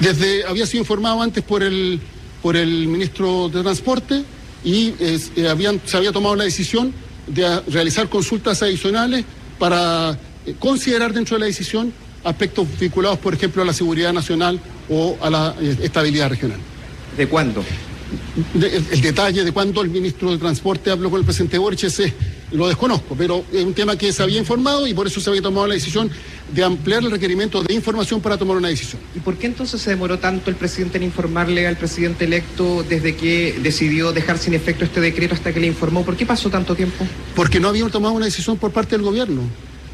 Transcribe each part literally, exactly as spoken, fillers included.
Desde, había sido informado antes por el, por el ministro de Transporte y eh, habían, se había tomado la decisión de a, realizar consultas adicionales para eh, considerar dentro de la decisión aspectos vinculados, por ejemplo, a la seguridad nacional o a la eh, estabilidad regional. ¿De cuándo? De, el, el detalle de cuándo el ministro de Transporte habló con el presidente Boric ese, lo desconozco, pero es un tema que se había informado y por eso se había tomado la decisión de ampliar el requerimiento de información para tomar una decisión. ¿Y por qué entonces se demoró tanto el presidente en informarle al presidente electo desde que decidió dejar sin efecto este decreto hasta que le informó? ¿Por qué pasó tanto tiempo? Porque no había tomado una decisión por parte del gobierno.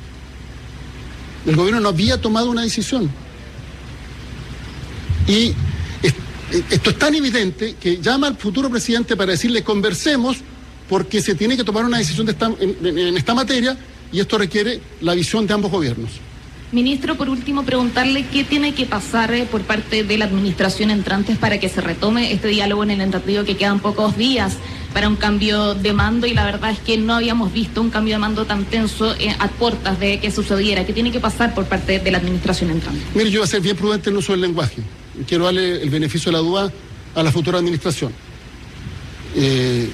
El gobierno no había tomado una decisión. Y esto es tan evidente que llama al futuro presidente para decirle conversemos porque se tiene que tomar una decisión de esta, en, en esta materia y esto requiere la visión de ambos gobiernos. Ministro, por último, preguntarle qué tiene que pasar eh, por parte de la administración entrante para que se retome este diálogo, en el entendido que quedan pocos días para un cambio de mando y la verdad es que no habíamos visto un cambio de mando tan tenso eh, a puertas de que sucediera. ¿Qué tiene que pasar por parte de la administración entrante? Mire, yo voy a ser bien prudente en el uso del lenguaje. Quiero darle el beneficio de la duda a la futura administración. Eh,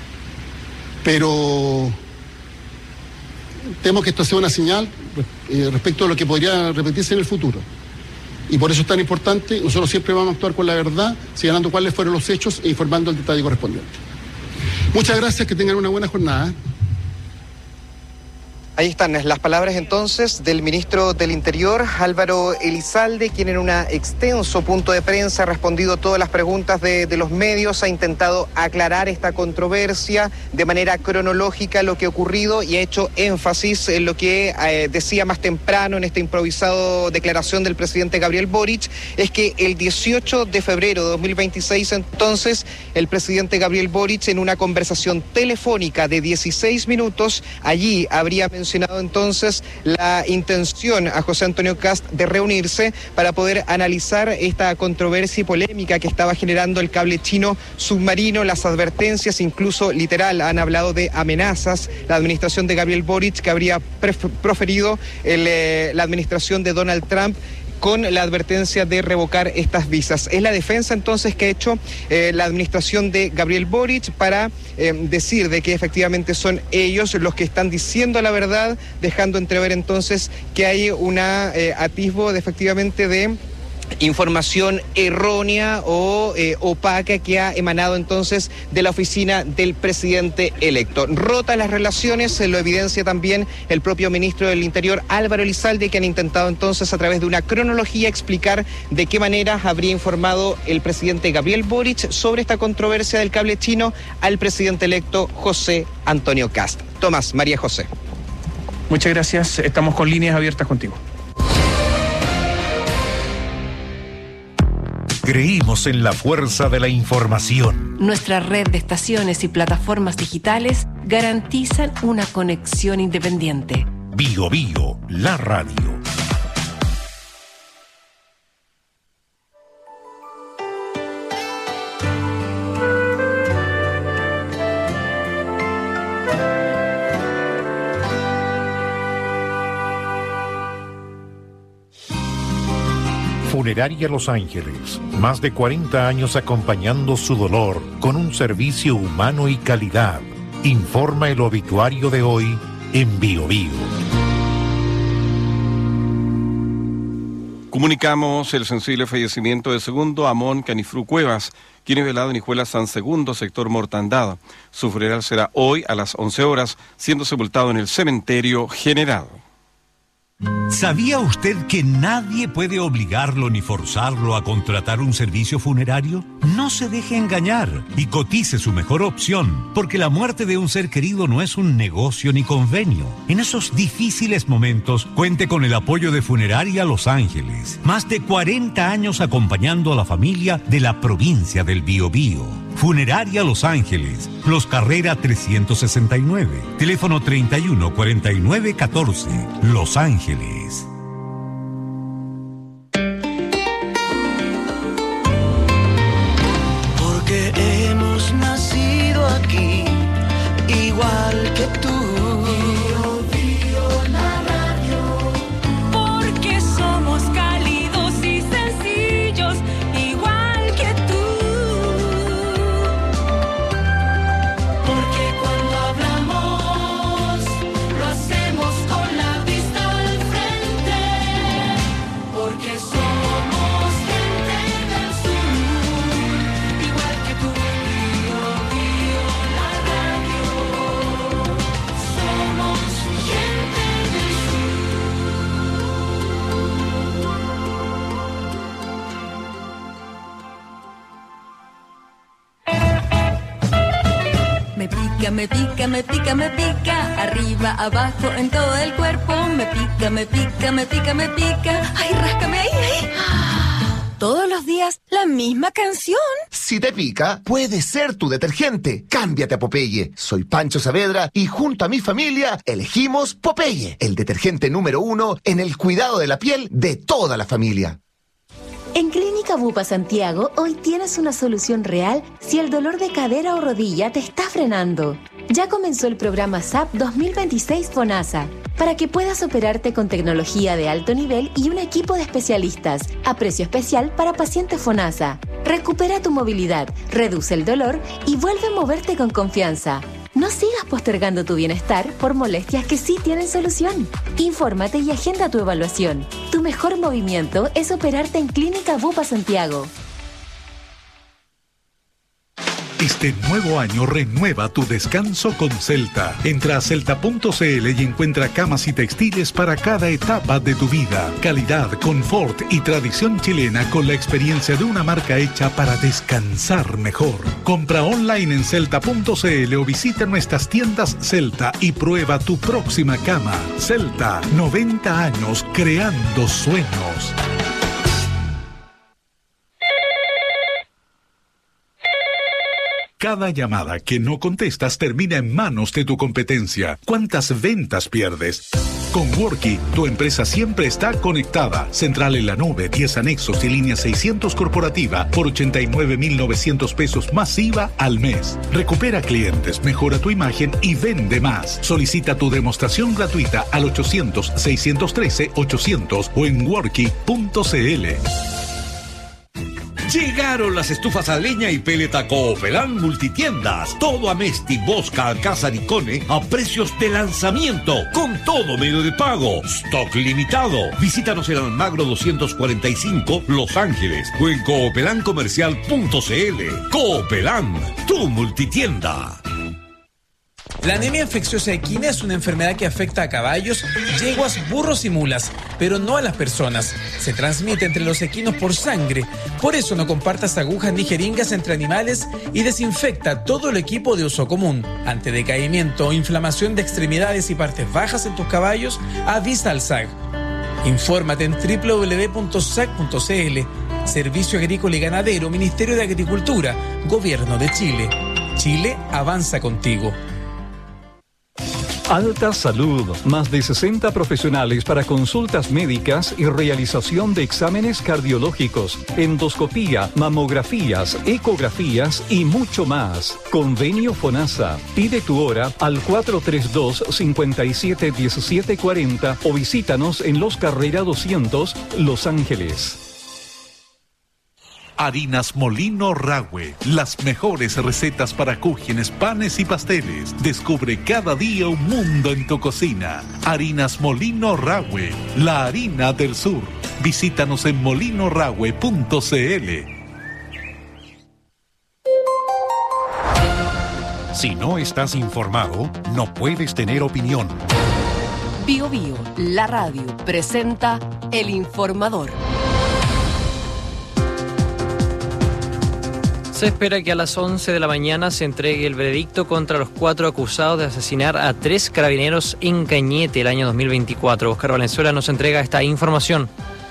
pero temo que esto sea una señal eh, respecto a lo que podría repetirse en el futuro. Y por eso es tan importante, nosotros siempre vamos a actuar con la verdad, señalando cuáles fueron los hechos e informando el detalle correspondiente. Muchas gracias, que tengan una buena jornada. Ahí están las palabras entonces del ministro del Interior, Álvaro Elizalde, quien en un extenso punto de prensa ha respondido todas las preguntas de, de los medios, ha intentado aclarar esta controversia de manera cronológica lo que ha ocurrido y ha hecho énfasis en lo que eh, decía más temprano en esta improvisado declaración del presidente Gabriel Boric, es que el dieciocho de febrero de dos mil veintiséis entonces el presidente Gabriel Boric en una conversación telefónica de dieciséis minutos allí habría mencionado mencionado entonces la intención a José Antonio Kast de reunirse para poder analizar esta controversia y polémica que estaba generando el cable chino submarino, las advertencias, incluso literal, han hablado de amenazas, la administración de Gabriel Boric que habría proferido el, eh, la administración de Donald Trump con la advertencia de revocar estas visas. Es la defensa entonces que ha hecho eh, la administración de Gabriel Boric para eh, decir de que efectivamente son ellos los que están diciendo la verdad, dejando entrever entonces que hay una eh, atisbo de efectivamente de información errónea o eh, opaca que ha emanado entonces de la oficina del presidente electo. Rotas las relaciones, lo evidencia también el propio ministro del Interior, Álvaro Elizalde, que han intentado entonces a través de una cronología explicar de qué manera habría informado el presidente Gabriel Boric sobre esta controversia del cable chino al presidente electo José Antonio Kast. Tomás, María José. Muchas gracias, estamos con líneas abiertas contigo. Creímos en la fuerza de la información. Nuestra red de estaciones y plataformas digitales garantizan una conexión independiente. Bio Bio, la radio. Funeraria Los Ángeles, más de cuarenta años acompañando su dolor con un servicio humano y calidad. Informa el obituario de hoy en Bio Bio. Comunicamos el sensible fallecimiento de Segundo Amón Canifru Cuevas, quien es velado en Hijuela San Segundo, sector Mortandad. Su funeral será hoy a las once horas, siendo sepultado en el cementerio general. ¿Sabía usted que nadie puede obligarlo ni forzarlo a contratar un servicio funerario? No se deje engañar y cotice su mejor opción, porque la muerte de un ser querido no es un negocio ni convenio. En esos difíciles momentos, cuente con el apoyo de Funeraria Los Ángeles. Más de cuarenta años acompañando a la familia de la provincia del Biobío. Funeraria Los Ángeles, Los Carrera trescientos sesenta y nueve, teléfono treinta y uno cuarenta y nueve catorce, Los Ángeles. Porque hemos nacido aquí, igual que tú. Bio, Bio, la radio. Porque somos cálidos y sencillos. pica, me pica, me pica, me pica. Arriba, abajo, en todo el cuerpo. Me pica, me pica, me pica, me pica. Ay, ráscame ahí, ahí. Todos los días, la misma canción. Si te pica, puede ser tu detergente. Cámbiate a Popeye. Soy Pancho Saavedra y junto a mi familia elegimos Popeye, el detergente número uno en el cuidado de la piel de toda la familia. En Clínica Bupa Santiago, hoy tienes una solución real si el dolor de cadera o rodilla te está frenando. Ya comenzó el programa S A P dos mil veintiséis FONASA, para que puedas operarte con tecnología de alto nivel y un equipo de especialistas, a precio especial para pacientes FONASA. Recupera tu movilidad, reduce el dolor y vuelve a moverte con confianza. No sigas postergando tu bienestar por molestias que sí tienen solución. Infórmate y agenda tu evaluación. Tu mejor movimiento es operarte en Clínica Bupa Santiago. Este nuevo año renueva tu descanso con Celta. Entra a celta punto c l y encuentra camas y textiles para cada etapa de tu vida. Calidad, confort y tradición chilena con la experiencia de una marca hecha para descansar mejor. Compra online en celta punto c l o visita nuestras tiendas Celta y prueba tu próxima cama. Celta, noventa años creando sueños. Cada llamada que no contestas termina en manos de tu competencia. ¿Cuántas ventas pierdes? Con Worky, tu empresa siempre está conectada. Central en la nube, diez anexos y línea seiscientos corporativa por ochenta y nueve mil novecientos pesos más I V A al mes. Recupera clientes, mejora tu imagen y vende más. Solicita tu demostración gratuita al ochocientos, seiscientos trece, ochocientos o en worky punto c l. Llegaron las estufas a leña y peleta Coopelán Multitiendas. Todo Amesti, Bosca, Alcázar y Cone a precios de lanzamiento, con todo medio de pago. Stock limitado. Visítanos en Almagro doscientos cuarenta y cinco, Los Ángeles, o en coopelán comercial punto c l. Coopelán, tu multitienda. La anemia infecciosa equina es una enfermedad que afecta a caballos, yeguas, burros y mulas, pero no a las personas. Se transmite entre los equinos por sangre. Por eso no compartas agujas ni jeringas entre animales y desinfecta todo el equipo de uso común. Ante decaimiento o inflamación de extremidades y partes bajas en tus caballos, avisa al S A G. Infórmate en doble u doble u doble u punto s a g punto c l. Servicio Agrícola y Ganadero, Ministerio de Agricultura, Gobierno de Chile. Chile avanza contigo. Alta Salud, más de sesenta profesionales para consultas médicas y realización de exámenes cardiológicos, endoscopía, mamografías, ecografías y mucho más. Convenio FONASA. Pide tu hora al cuatro tres dos, cinco siete, uno siete cuatro cero o visítanos en Los Carrera doscientos, Los Ángeles. Harinas Molino Rahue, las mejores recetas para cúgenes, panes y pasteles. Descubre cada día un mundo en tu cocina. Harinas Molino Rahue, la harina del sur. Visítanos en molino rahue punto c l. Si no estás informado, no puedes tener opinión. Bio Bio, la radio, presenta El Informador. Se espera que a las once de la mañana se entregue el veredicto contra los cuatro acusados de asesinar a tres carabineros en Cañete el año dos mil veinticuatro. Oscar Valenzuela nos entrega esta información.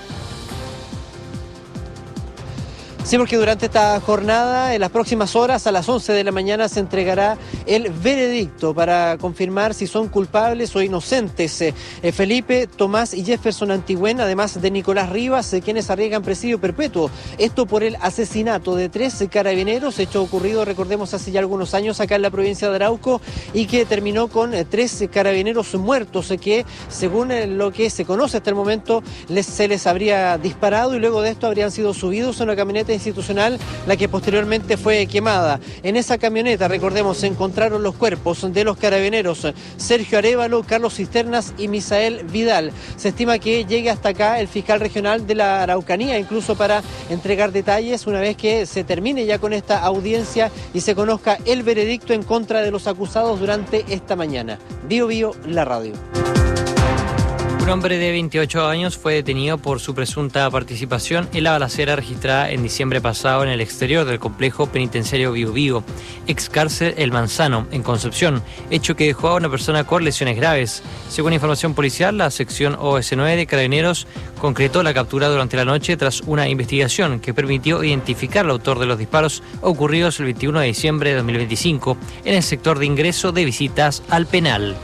Sí, porque durante esta jornada, en las próximas horas, a las once de la mañana, se entregará el veredicto para confirmar si son culpables o inocentes eh, Felipe, Tomás y Jefferson Antigüen, además de Nicolás Rivas, eh, quienes arriesgan presidio perpetuo. Esto por el asesinato de tres carabineros, hecho ocurrido, recordemos, hace ya algunos años acá en la provincia de Arauco, y que terminó con eh, tres carabineros muertos, eh, que según eh, lo que se conoce hasta el momento, les, se les habría disparado y luego de esto habrían sido subidos a una camioneta institucional, la que posteriormente fue quemada. En esa camioneta, recordemos, se encontraron los cuerpos de los carabineros Sergio Arévalo, Carlos Cisternas y Misael Vidal. Se estima que llegue hasta acá el fiscal regional de la Araucanía, incluso para entregar detalles una vez que se termine ya con esta audiencia y se conozca el veredicto en contra de los acusados durante esta mañana. Bio Bio, la radio. Un hombre de veintiocho años fue detenido por su presunta participación en la balacera registrada en diciembre pasado en el exterior del complejo penitenciario Bío Bío, ex cárcel El Manzano, en Concepción, hecho que dejó a una persona con lesiones graves. Según información policial, la sección O S nueve de Carabineros concretó la captura durante la noche tras una investigación que permitió identificar al autor de los disparos ocurridos el veintiuno de diciembre de dos mil veinticinco en el sector de ingreso de visitas al penal.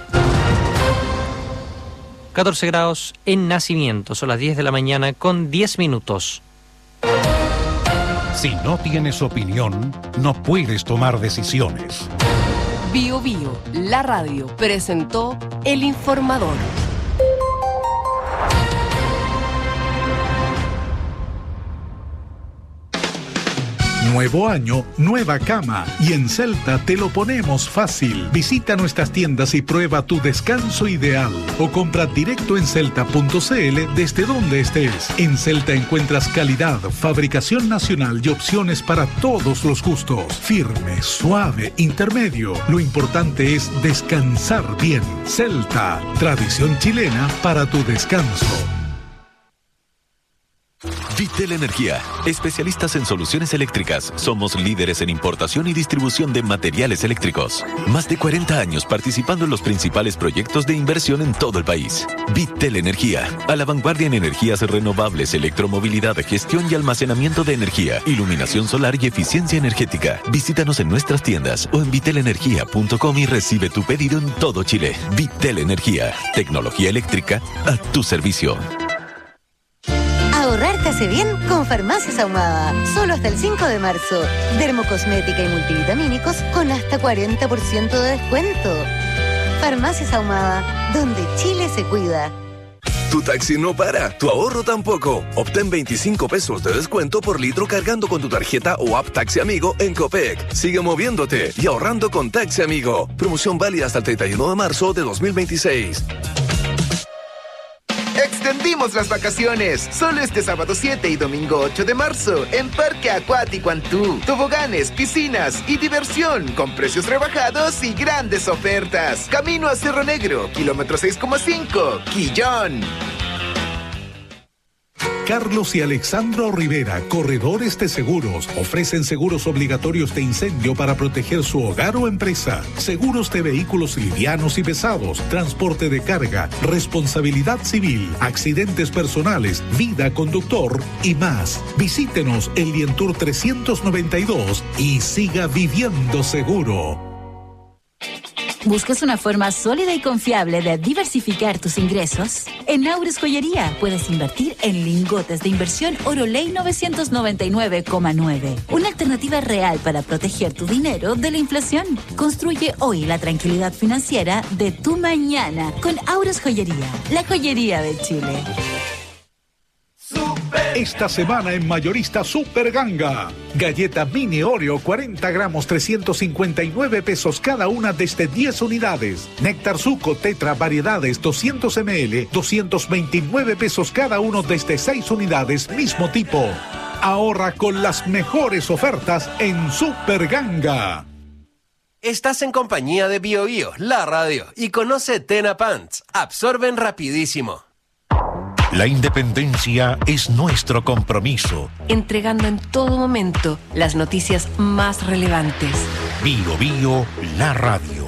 catorce grados en Nacimiento, son las diez de la mañana con diez minutos. Si no tienes opinión, no puedes tomar decisiones. Bío Bío, la radio, presentó El Informador. Nuevo año, nueva cama. Y en Celta te lo ponemos fácil. Visita nuestras tiendas y prueba tu descanso ideal. O compra directo en celta punto c l desde donde estés. En Celta encuentras calidad, fabricación nacional y opciones para todos los gustos. Firme, suave, intermedio. Lo importante es descansar bien. Celta, tradición chilena para tu descanso. Vitel Energía, especialistas en soluciones eléctricas. Somos líderes en importación y distribución de materiales eléctricos. Más de cuarenta años participando en los principales proyectos de inversión en todo el país. Vitel Energía, a la vanguardia en energías renovables, electromovilidad, gestión y almacenamiento de energía, iluminación solar y eficiencia energética. Visítanos en nuestras tiendas o en vitel energía punto com y recibe tu pedido en todo Chile. Vitel Energía, tecnología eléctrica a tu servicio. Ahorrar te hace bien con Farmacias Ahumada. Solo hasta el cinco de marzo. Dermocosmética y multivitamínicos con hasta cuarenta por ciento de descuento. Farmacias Ahumada, donde Chile se cuida. Tu taxi no para, tu ahorro tampoco. Obtén veinticinco pesos de descuento por litro cargando con tu tarjeta o app Taxi Amigo en Copec. Sigue moviéndote y ahorrando con Taxi Amigo. Promoción válida hasta el treinta y uno de marzo de dos mil veintiséis. Extendimos las vacaciones, solo este sábado siete y domingo ocho de marzo, en Parque Acuático Antú. Toboganes, piscinas y diversión, con precios rebajados y grandes ofertas. Camino a Cerro Negro, kilómetro seis coma cinco, Quillón. Carlos y Alexandro Rivera, corredores de seguros, ofrecen seguros obligatorios de incendio para proteger su hogar o empresa, seguros de vehículos livianos y pesados, transporte de carga, responsabilidad civil, accidentes personales, vida conductor y más. Visítenos en Lientour trescientos noventa y dos y siga viviendo seguro. ¿Buscas una forma sólida y confiable de diversificar tus ingresos? En Auris Joyería puedes invertir en lingotes de inversión Oroley novecientos noventa y nueve coma nueve. Una alternativa real para proteger tu dinero de la inflación. Construye hoy la tranquilidad financiera de tu mañana con Auris Joyería, la joyería de Chile. Esta semana en Mayorista Super Ganga. Galleta Mini Oreo cuarenta gramos, trescientos cincuenta y nueve pesos cada una desde diez unidades. Néctar Zuco Tetra Variedades doscientos mililitros, doscientos veintinueve pesos cada uno desde seis unidades, mismo tipo. Ahorra con las mejores ofertas en Super Ganga. Estás en compañía de Bío Bío, la radio, y conoce Tena Pants. Absorben rapidísimo. La independencia es nuestro compromiso. Entregando en todo momento las noticias más relevantes. Bío Bío, la radio.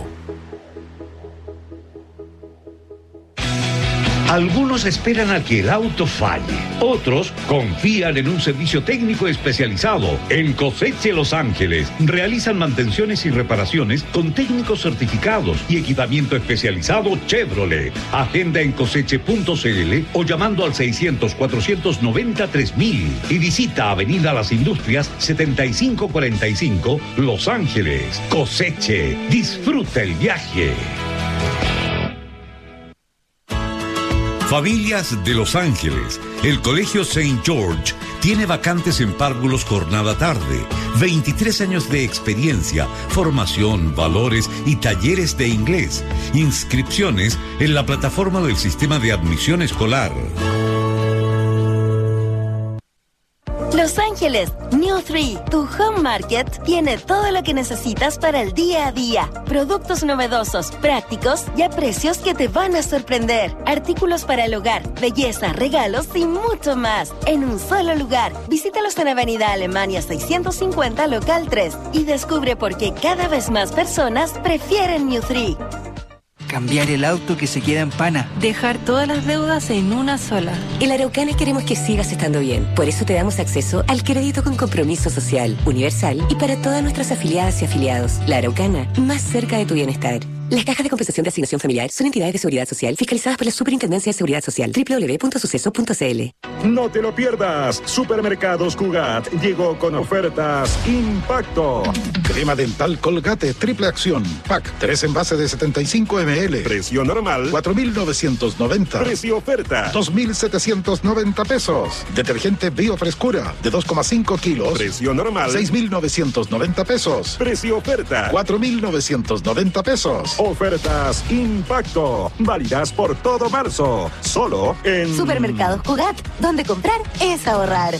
Algunos esperan a que el auto falle. Otros confían en un servicio técnico especializado. En Coseche Los Ángeles realizan mantenciones y reparaciones con técnicos certificados y equipamiento especializado Chevrolet. Agenda en coseche punto c l o llamando al seiscientos, cuatrocientos noventa, tres mil y visita Avenida Las Industrias setenta y cinco cuarenta y cinco Los Ángeles. Coseche, disfruta el viaje. Familias de Los Ángeles, el Colegio Saint George tiene vacantes en párvulos jornada tarde, veintitrés años de experiencia, formación, valores y talleres de inglés. Inscripciones en la plataforma del Sistema de Admisión Escolar. Los Ángeles, New Three, tu home market, tiene todo lo que necesitas para el día a día. Productos novedosos, prácticos y a precios que te van a sorprender. Artículos para el hogar, belleza, regalos y mucho más. En un solo lugar. Visítalos en Avenida Alemania seiscientos cincuenta, local tres. Y descubre por qué cada vez más personas prefieren New Three. Cambiar el auto que se queda en pana. Dejar todas las deudas en una sola. En Araucana queremos que sigas estando bien. Por eso te damos acceso al crédito con compromiso social, universal y para todas nuestras afiliadas y afiliados. La Araucana, más cerca de tu bienestar. Las cajas de compensación de asignación familiar son entidades de seguridad social fiscalizadas por la Superintendencia de Seguridad Social. doble u doble u doble u punto suceso punto c l. No te lo pierdas. Supermercados Cugat llegó con ofertas Impacto. Crema dental Colgate triple acción. Pack tres envases de setenta y cinco mililitros. Precio normal cuatro mil novecientos noventa. Precio oferta dos mil setecientos noventa pesos. Detergente Biofrescura de dos coma cinco kilos. Precio normal seis mil novecientos noventa pesos. Precio oferta cuatro mil novecientos noventa pesos. Ofertas Impacto, válidas por todo marzo, solo en Supermercados Cugat, donde comprar es ahorrar.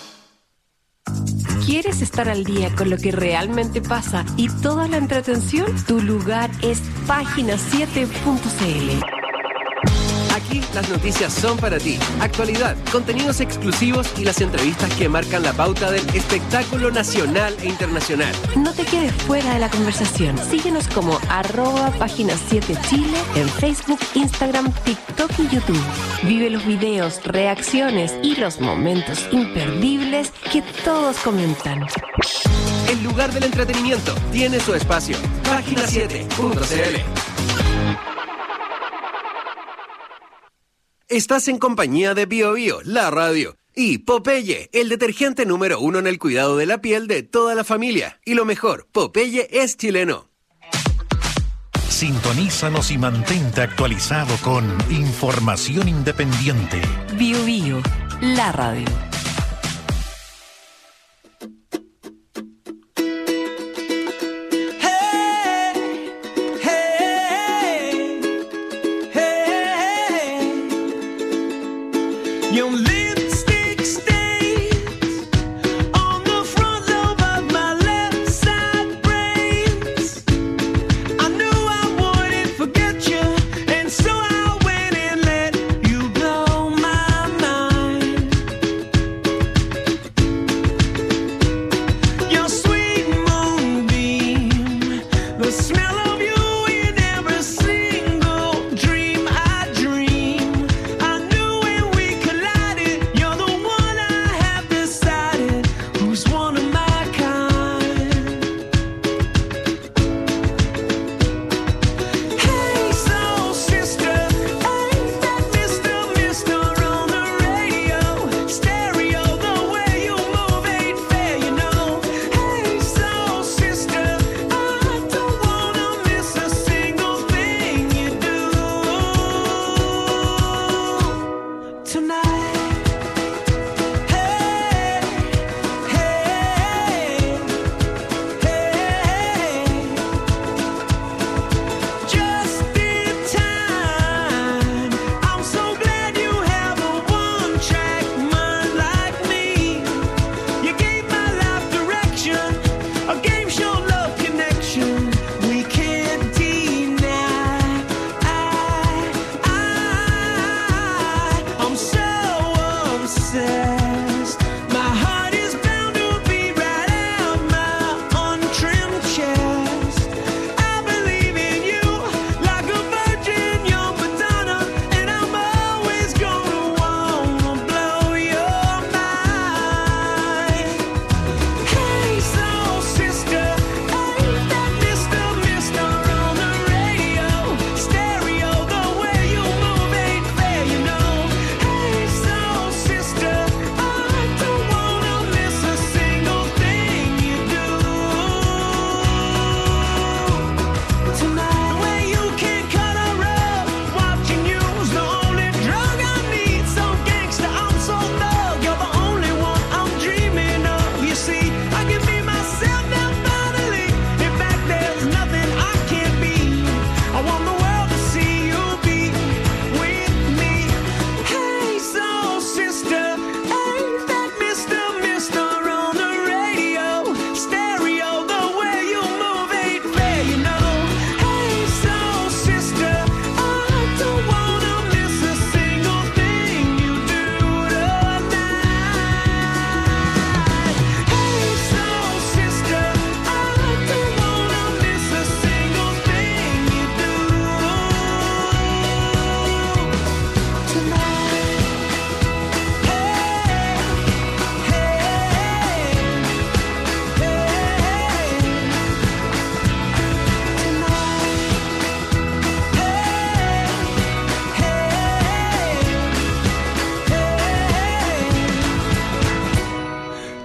¿Quieres estar al día con lo que realmente pasa y toda la entretención? Tu lugar es página siete punto c l. Aquí las noticias son para ti. Actualidad, contenidos exclusivos y las entrevistas que marcan la pauta del espectáculo nacional e internacional. No te quedes fuera de la conversación. Síguenos como arroba página siete Chile en Facebook, Instagram, TikTok y YouTube. Vive los videos, reacciones y los momentos imperdibles que todos comentan. El lugar del entretenimiento tiene su espacio. página siete punto c l. Estás en compañía de Bio Bio, la radio, y Popeye, el detergente número uno en el cuidado de la piel de toda la familia. Y lo mejor, Popeye es chileno. Sintonízanos y mantente actualizado con información independiente. Bio Bio, la radio.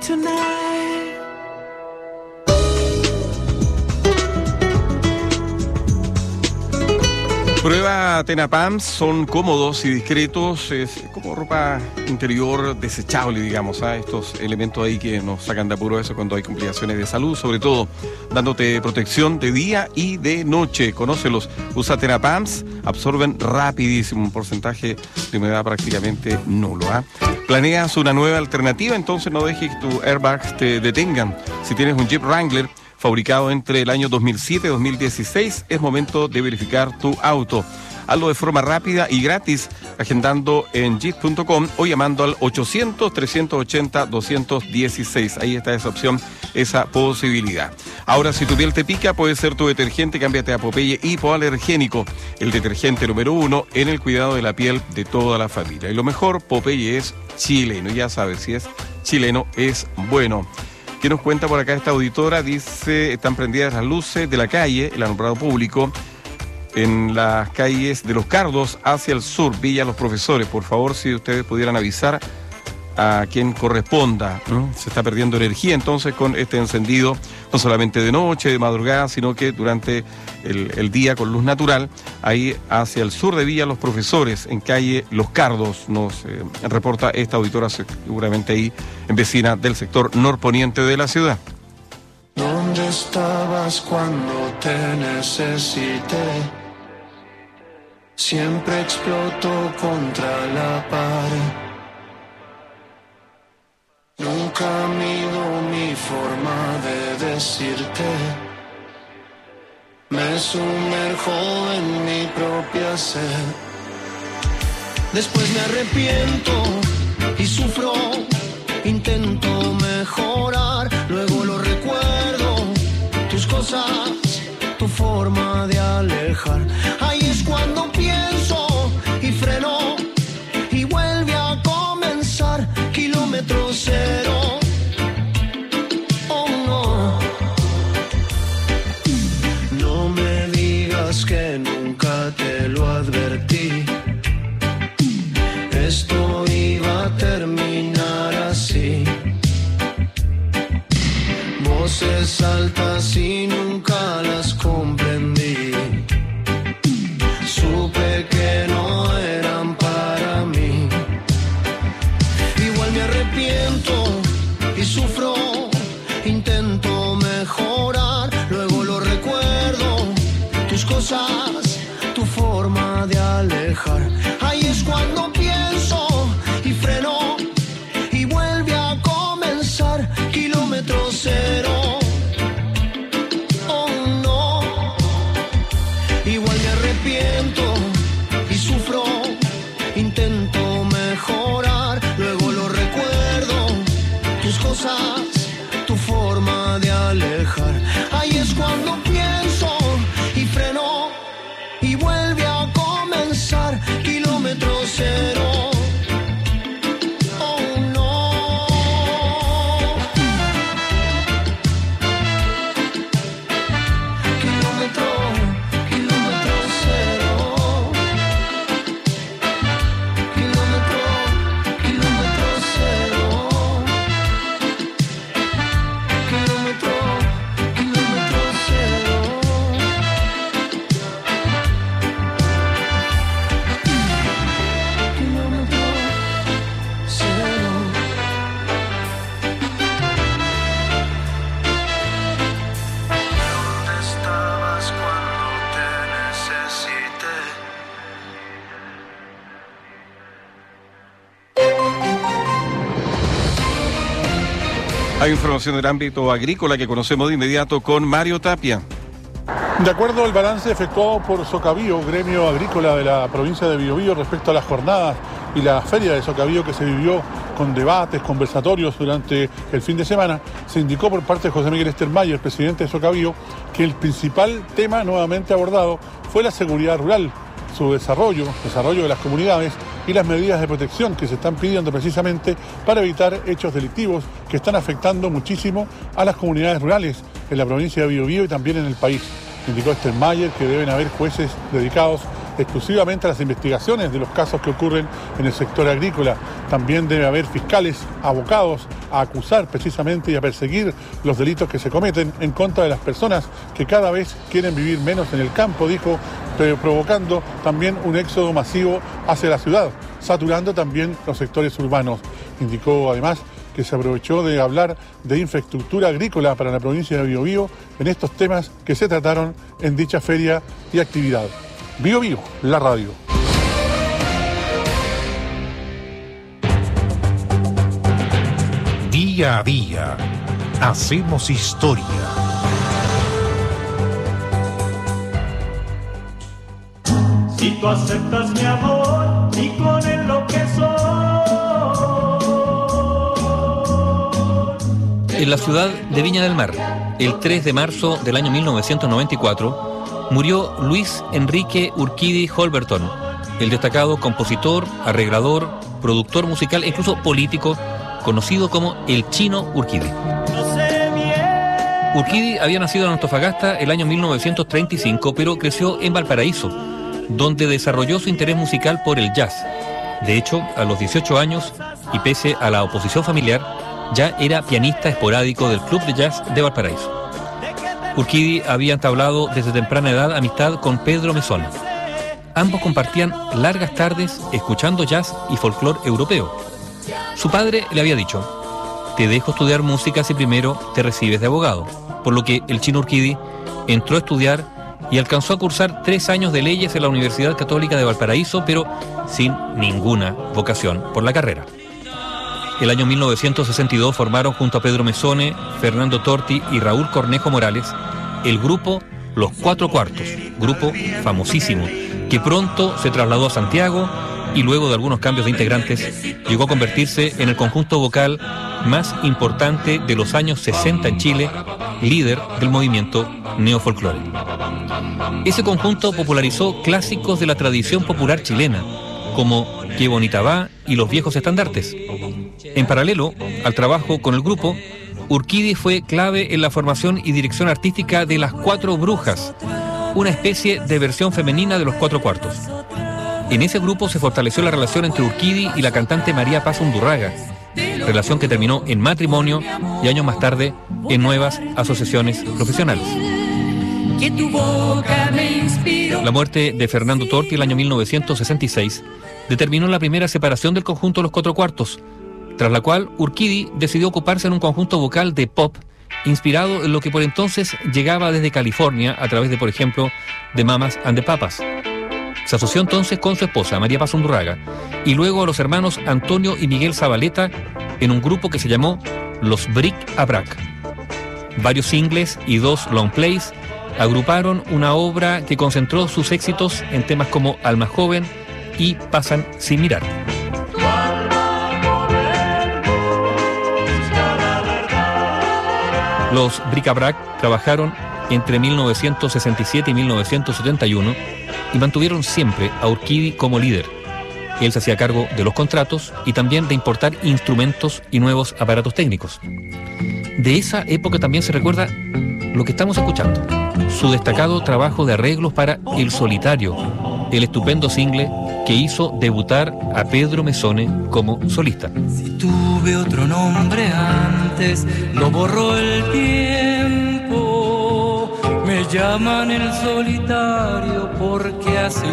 tonight. Prueba Tenapams, son cómodos y discretos, es como ropa interior desechable, digamos, ¿eh? Estos elementos ahí que nos sacan de apuro eso cuando hay complicaciones de salud, sobre todo dándote protección de día y de noche. Conócelos, usa Tenapams, absorben rapidísimo, un porcentaje de humedad prácticamente nulo. ¿eh? Planeas una nueva alternativa, entonces no dejes que tus airbags te detengan. Si tienes un Jeep Wrangler fabricado entre el año dos mil siete y dos mil dieciséis, es momento de verificar tu auto. Hazlo de forma rápida y gratis, agendando en jeep punto com o llamando al ochocientos, trescientos ochenta, doscientos dieciséis. Ahí está esa opción, esa posibilidad. Ahora, si tu piel te pica, puede ser tu detergente. Cámbiate a Popeye Hipoalergénico, el detergente número uno en el cuidado de la piel de toda la familia. Y lo mejor, Popeye es chileno. Ya sabes, si es chileno, es bueno. ¿Qué nos cuenta por acá esta auditora? Dice, están prendidas las luces de la calle, el alumbrado público, en las calles de Los Cardos hacia el sur, Villa Los Profesores. Por favor, si ustedes pudieran avisar a quien corresponda. ¿no? Se está perdiendo energía entonces con este encendido, no solamente de noche, de madrugada, sino que durante el, el día con luz natural, ahí hacia el sur de Villa Los Profesores, en calle Los Cardos, nos eh, reporta esta auditora, seguramente ahí en vecina del sector norponiente de la ciudad. ¿Dónde estabas cuando te necesité? Siempre exploto contra la pared. Nunca mido mi forma de decirte. Me sumerjo en mi propia sed. Después me arrepiento y sufro. Intento mejorar, luego lo recuerdo. Tus cosas, tu forma de alejar. Ahí es cuando pienso y freno. Y vuelve a comenzar. Kilómetro cero. Oh no. No me digas que nunca te lo advertí. Esto iba a terminar así. Voces altas y nunca las comprendí. Supe que no eran para mí. Igual me arrepiento y sufro. Intento mejorar, luego lo recuerdo. Tus cosas, tu forma de alejar. Ahí es cuando pienso y freno. Y vuelve a comenzar. Kilómetro cero. Oh no. Igual me arrepiento y sufro. Intento mejorar, luego lo recuerdo. Tus cosas, tu forma de alejar. Ahí es cuando pienso y freno. Y vuelve a comenzar. Kilómetro cero. Oh no. Kilómetro, kilómetro cero. Kilómetro, kilómetro cero. Kilómetro, kilómetro cero. Kilómetro cero. ¿Dónde estabas cuando te necesité? Hay información del ámbito agrícola que conocemos de inmediato con Mario Tapia. De acuerdo al balance efectuado por Socavío, gremio agrícola de la provincia de Biobío, respecto a las jornadas y la feria de Socavío que se vivió con debates, conversatorios durante el fin de semana, se indicó por parte de José Miguel Estermayer, presidente de Socavío, que el principal tema nuevamente abordado fue la seguridad rural, su desarrollo, desarrollo de las comunidades y las medidas de protección que se están pidiendo precisamente para evitar hechos delictivos que están afectando muchísimo a las comunidades rurales en la provincia de Biobío y también en el país. Indicó Estermayer que deben haber jueces dedicados exclusivamente a las investigaciones de los casos que ocurren en el sector agrícola. También debe haber fiscales abocados a acusar precisamente y a perseguir los delitos que se cometen en contra de las personas que cada vez quieren vivir menos en el campo, dijo, provocando también un éxodo masivo hacia la ciudad, saturando también los sectores urbanos. Indicó además que se aprovechó de hablar de infraestructura agrícola para la provincia de Biobío en estos temas que se trataron en dicha feria y actividad. Biobío, la radio. Día a día, hacemos historia. Si tú aceptas mi amor y con él lo que soy. En la ciudad de Viña del Mar, el tres de marzo del año mil novecientos noventa y cuatro, murió Luis Enrique Urquidi Holberton, el destacado compositor, arreglador, productor musical e incluso político, conocido como el Chino Urquidi. Urquidi había nacido en Antofagasta el año mil novecientos treinta y cinco, pero creció en Valparaíso, donde desarrolló su interés musical por el jazz. De hecho, a los dieciocho años, y pese a la oposición familiar, ya era pianista esporádico del Club de Jazz de Valparaíso. Urquidi había entablado desde temprana edad amistad con Pedro Mesone. Ambos compartían largas tardes escuchando jazz y folclore europeo. Su padre le había dicho: te dejo estudiar música si primero te recibes de abogado, por lo que el Chino Urquidi entró a estudiar y alcanzó a cursar tres años de leyes en la Universidad Católica de Valparaíso, pero sin ninguna vocación por la carrera. El año mil novecientos sesenta y dos formaron junto a Pedro Mesone, Fernando Torti y Raúl Cornejo Morales el grupo Los Cuatro Cuartos, grupo famosísimo, que pronto se trasladó a Santiago y luego de algunos cambios de integrantes llegó a convertirse en el conjunto vocal más importante de los años sesenta en Chile, líder del movimiento neofolclore. Ese conjunto popularizó clásicos de la tradición popular chilena, como Qué bonita va y Los viejos estandartes. En paralelo al trabajo con el grupo, Urquidi fue clave en la formación y dirección artística de Las Cuatro Brujas, una especie de versión femenina de Los Cuatro Cuartos. En ese grupo se fortaleció la relación entre Urquidi y la cantante María Paz Undurraga, relación que terminó en matrimonio y años más tarde en nuevas asociaciones profesionales. La muerte de Fernando Torti el año mil novecientos sesenta y seis determinó la primera separación del conjunto Los Cuatro Cuartos, tras la cual Urquidi decidió ocuparse en un conjunto vocal de pop inspirado en lo que por entonces llegaba desde California a través de, por ejemplo, The Mamas and the Papas. Se asoció entonces con su esposa, María Paz Undurraga, y luego a los hermanos Antonio y Miguel Zabaleta en un grupo que se llamó Los Bric a Brac. Varios singles y dos long plays agruparon una obra que concentró sus éxitos en temas como Alma Joven y Pasan sin mirar. Los Bric-a-Brac trabajaron entre mil novecientos sesenta y siete y mil novecientos setenta y uno y mantuvieron siempre a Urquidi como líder. Él se hacía cargo de los contratos y también de importar instrumentos y nuevos aparatos técnicos. De esa época también se recuerda lo que estamos escuchando: su destacado trabajo de arreglos para El Solitario, el estupendo single que hizo debutar a Pedro Mesone como solista. Si tuve otro nombre antes, lo borró el tiempo. Me llaman El Solitario porque así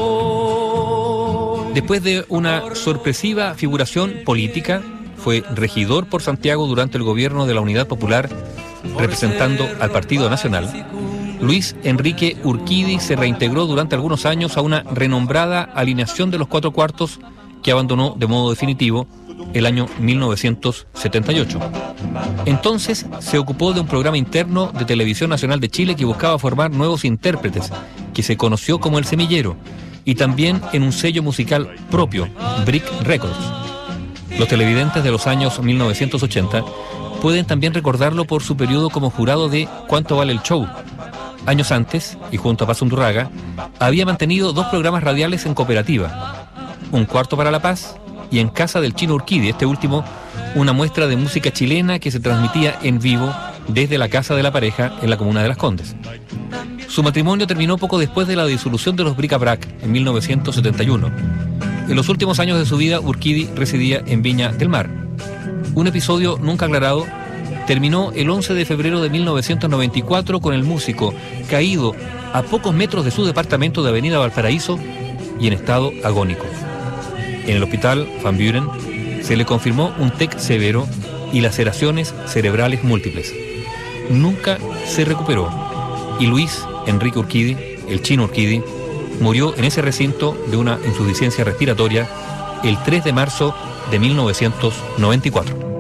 voy. Después de una sorpresiva figuración política, fue regidor por Santiago durante el gobierno de la Unidad Popular, representando al Partido Nacional. Luis Enrique Urquidi se reintegró durante algunos años a una renombrada alineación de Los Cuatro Cuartos que abandonó de modo definitivo el año mil novecientos setenta y ocho. Entonces se ocupó de un programa interno de Televisión Nacional de Chile que buscaba formar nuevos intérpretes, que se conoció como El Semillero, y también en un sello musical propio, Bric Records. Los televidentes de los años mil novecientos ochenta pueden también recordarlo por su periodo como jurado de ¿Cuánto vale el show? Años antes, y junto a Paz Undurraga, había mantenido dos programas radiales en cooperativa: Un Cuarto para la Paz y En Casa del Chino Urquidi, este último una muestra de música chilena que se transmitía en vivo desde la casa de la pareja en la comuna de Las Condes. Su matrimonio terminó poco después de la disolución de los Bric-a-Brac en mil novecientos setenta y uno. En los últimos años de su vida, Urquidi residía en Viña del Mar. Un episodio nunca aclarado terminó el once de febrero de mil novecientos noventa y cuatro con el músico caído a pocos metros de su departamento de Avenida Valparaíso y en estado agónico. En el hospital Van Buren se le confirmó un T E C severo y laceraciones cerebrales múltiples. Nunca se recuperó y Luis Enrique Urquidi, el chino Urquidi, murió en ese recinto de una insuficiencia respiratoria el tres de marzo de mil novecientos noventa y cuatro.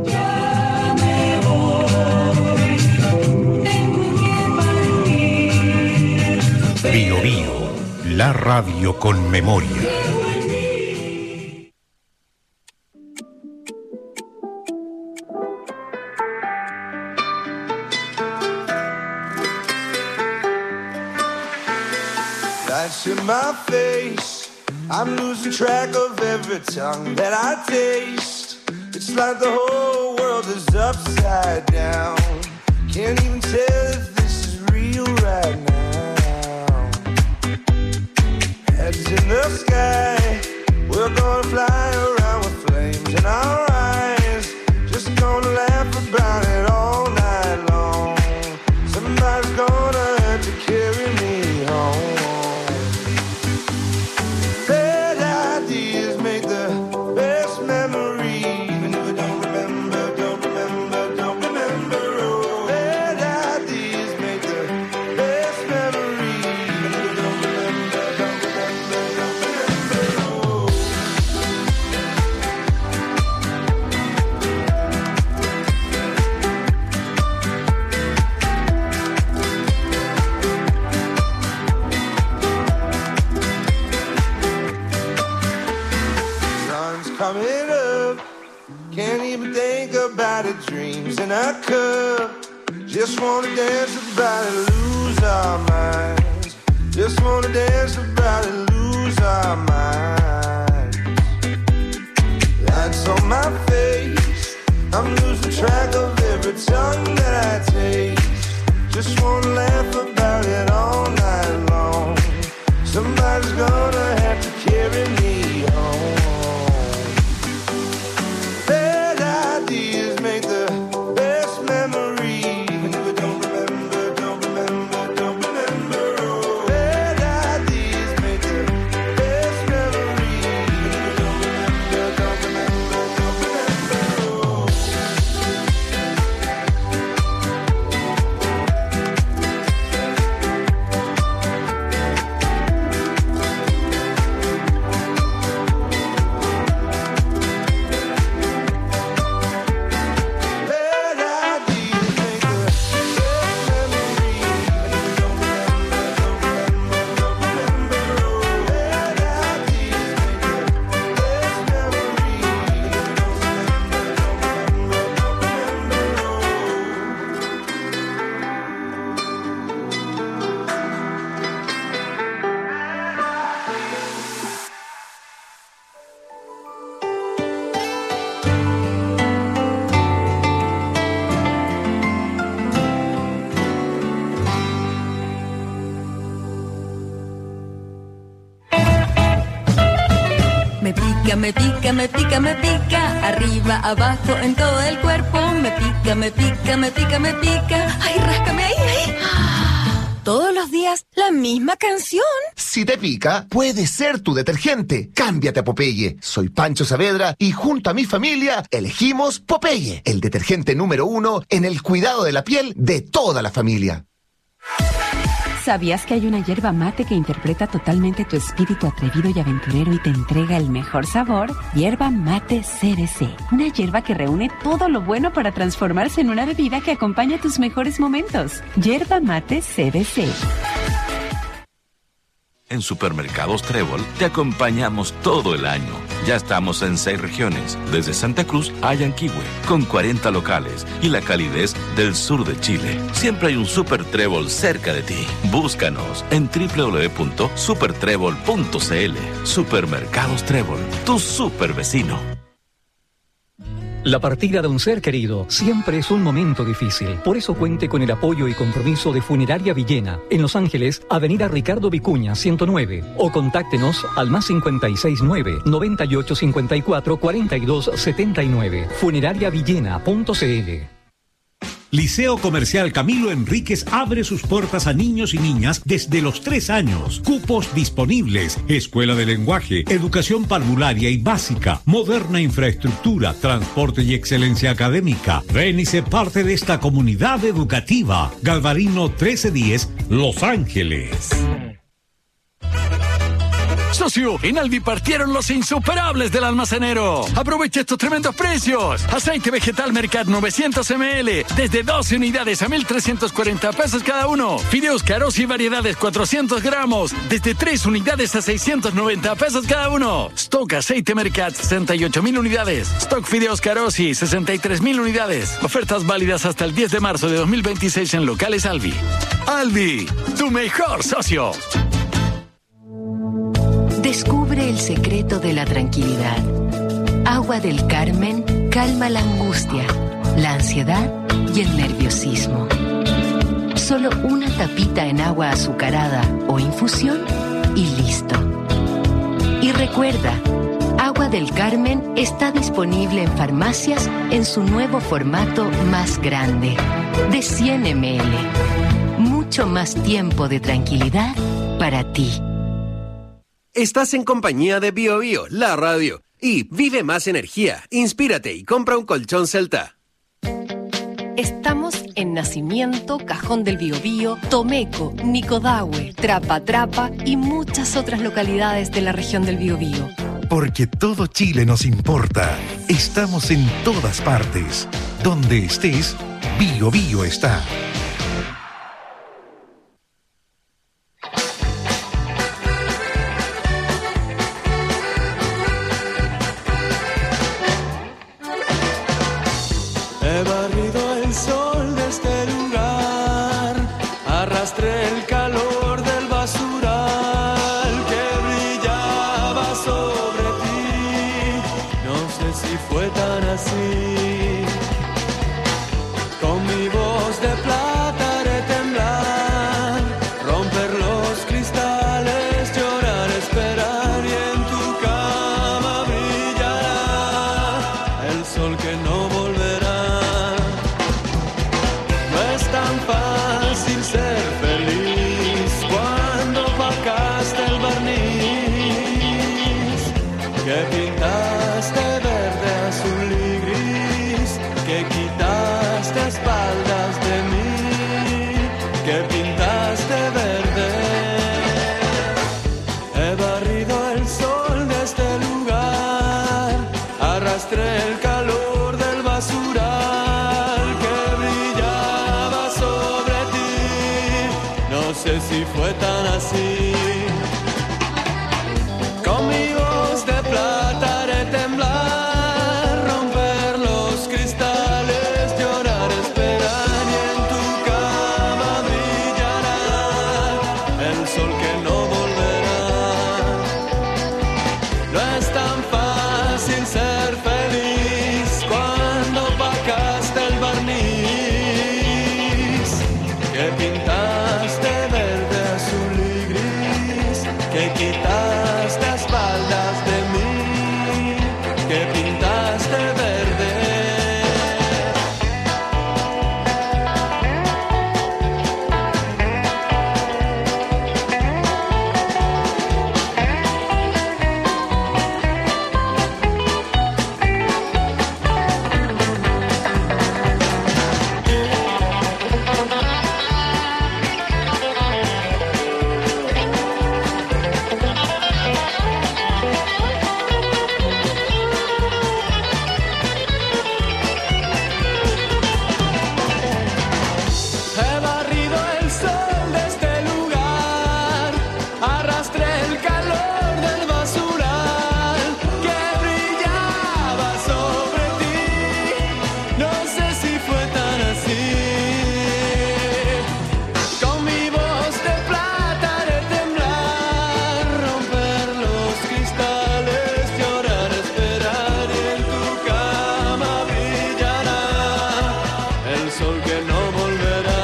Bio Bio, la radio con memoria. Lights in my face, I'm losing track of every tongue that I taste. It's like the whole world is upside down. Can't even tell if this is real right now. Heads in the sky, we're gonna fly around with flames in our eyes. Just gonna laugh about it all night long. Somebody's gonna have to carry me home. Coming up, can't even think about it. Dreams in a cup, just wanna dance about it, lose our minds. Just wanna dance about it, lose our minds. Lights on my face, I'm losing track of every tongue that I taste. Just wanna laugh about it all night long. Somebody's gonna have to carry me home. Me pica, me pica, me pica, arriba, abajo, en todo el cuerpo. Me pica, me pica, me pica, me pica. Ay, ráscame ahí, ahí. Todos los días la misma canción. Si te pica, puede ser tu detergente. Cámbiate a Popeye. Soy Pancho Saavedra y junto a mi familia elegimos Popeye, el detergente número uno en el cuidado de la piel de toda la familia. ¿Sabías que hay una hierba mate que interpreta totalmente tu espíritu atrevido y aventurero y te entrega el mejor sabor? Hierba Mate C B C. Una hierba que reúne todo lo bueno para transformarse en una bebida que acompaña tus mejores momentos. Hierba Mate C B C. En Supermercados Trébol te acompañamos todo el año. Ya estamos en seis regiones, desde Santa Cruz a Yanquihue, con cuarenta locales y la calidez del sur de Chile. Siempre hay un Super Trébol cerca de ti. Búscanos en doble u doble u doble u punto super trébol punto c l. Supermercados Trébol, tu super vecino. La partida de un ser querido siempre es un momento difícil. Por eso cuente con el apoyo y compromiso de Funeraria Villena, en Los Ángeles, Avenida Ricardo Vicuña, ciento nueve. O contáctenos al más cincuenta y seis nueve, noventa y ocho cincuenta y cuatro, cuarenta y dos setenta y nueve. funeraria villena punto c l. Liceo Comercial Camilo Enríquez abre sus puertas a niños y niñas desde los tres años. Cupos disponibles. Escuela de lenguaje, educación parvularia y básica, moderna infraestructura, transporte y excelencia académica. Ven y sé parte de esta comunidad educativa. Galvarino trece diez, Los Ángeles. Socio, en Alvi partieron los insuperables del almacenero. Aprovecha estos tremendos precios. Aceite vegetal Mercat novecientos mililitros desde doce unidades a mil trescientos cuarenta pesos cada uno. Fideos Carosi variedades cuatrocientos gramos desde tres unidades a seiscientos noventa pesos cada uno. Stock aceite Mercat sesenta y ocho mil unidades. Stock Fideos Carosi sesenta y tres mil unidades. Ofertas válidas hasta el diez de marzo de dos mil veintiséis en locales Alvi. Alvi, tu mejor socio. Descubre el secreto de la tranquilidad. Agua del Carmen calma la angustia, la ansiedad y el nerviosismo. Solo una tapita en agua azucarada o infusión y listo. Y recuerda, Agua del Carmen está disponible en farmacias en su nuevo formato más grande, de cien mililitros. Mucho más tiempo de tranquilidad para ti. Estás en compañía de Bio Bio, la radio. Y vive más energía, inspírate y compra un colchón Celta. Estamos en Nacimiento, Cajón del Biobío, Tomeco, Nicodahue, Trapa Trapa y muchas otras localidades de la región del Biobío. Porque todo Chile nos importa. Estamos en todas partes. Donde estés, Bio Bio está. He barrido el sol de este lugar, arrastré el calor del basural que brillaba sobre ti. No sé si fue tan así. Con mi voz de plata haré temblar, romper los cristales, llorar, esperar y en tu cama brillará el sol que no volverá. Fácil ser feliz cuando opacaste el barniz, que pintaste verde, azul y gris, que quitaste espaldas de mí, que pintaste verde. He barrido el sol de este lugar, arrastré el calor del basural que no sé si fue tan así. Con mi voz de plata haré temblar, romper los cristales, llorar, esperar y en tu cama brillará el sol que no volverá. No es tan fácil ser feliz cuando opacaste el barniz, que pintaste verde, azul y gris. sol que no volverá.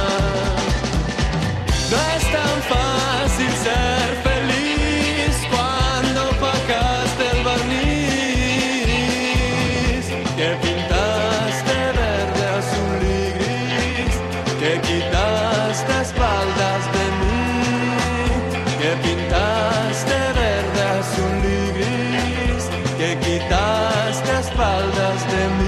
No es tan fácil ser feliz cuando opacaste el barniz, que pintaste verde, azul y gris, que quitaste espaldas de mí, que pintaste verde, azul y gris, que quitaste espaldas de mí.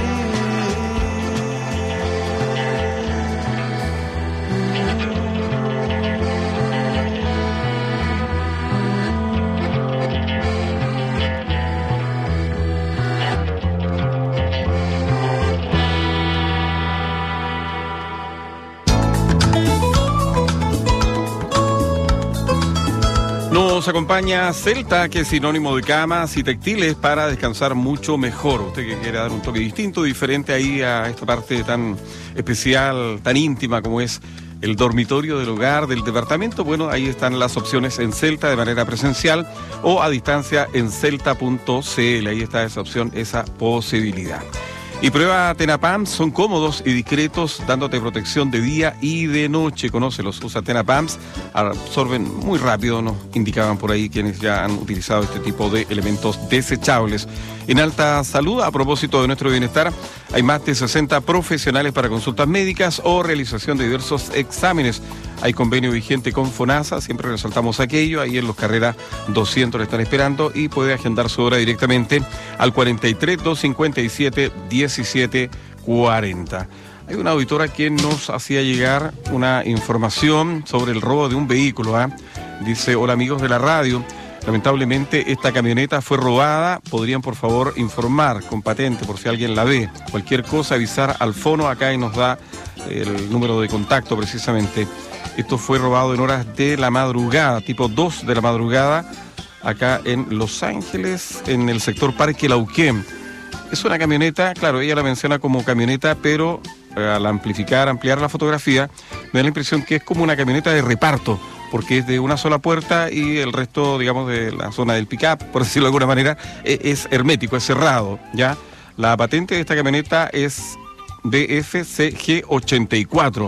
Nos acompaña Celta, que es sinónimo de camas y textiles para descansar mucho mejor. Usted que quiere dar un toque distinto, diferente ahí a esta parte tan especial, tan íntima como es el dormitorio del hogar, del departamento, bueno, ahí están las opciones en Celta de manera presencial o a distancia en celta punto c l. Ahí está esa opción, esa posibilidad. Y prueba Tenapams, son cómodos y discretos, dándote protección de día y de noche. Conócelos, usa Tenapams, absorben muy rápido, nos indicaban por ahí quienes ya han utilizado este tipo de elementos desechables. En Alta Salud, a propósito de nuestro bienestar, hay más de sesenta profesionales para consultas médicas o realización de diversos exámenes. Hay convenio vigente con FONASA, siempre resaltamos aquello, ahí en Los Carreras doscientos le están esperando y puede agendar su hora directamente al cuarenta y tres, doscientos cincuenta y siete, diecisiete cuarenta. Hay una auditora que nos hacía llegar una información sobre el robo de un vehículo. ¿eh? Dice, hola amigos de la radio, lamentablemente esta camioneta fue robada, podrían por favor informar con patente por si alguien la ve. Cualquier cosa avisar al fono acá y nos da el número de contacto precisamente. Esto fue robado en horas de la madrugada, tipo dos de la madrugada, acá en Los Ángeles, en el sector Parque Lauquén. Es una camioneta, claro, ella la menciona como camioneta, pero al amplificar, ampliar la fotografía, me da la impresión que es como una camioneta de reparto, porque es de una sola puerta y el resto, digamos, de la zona del pick-up, por decirlo de alguna manera, es hermético, es cerrado, ¿ya? La patente de esta camioneta es B F C G ochenta y cuatro.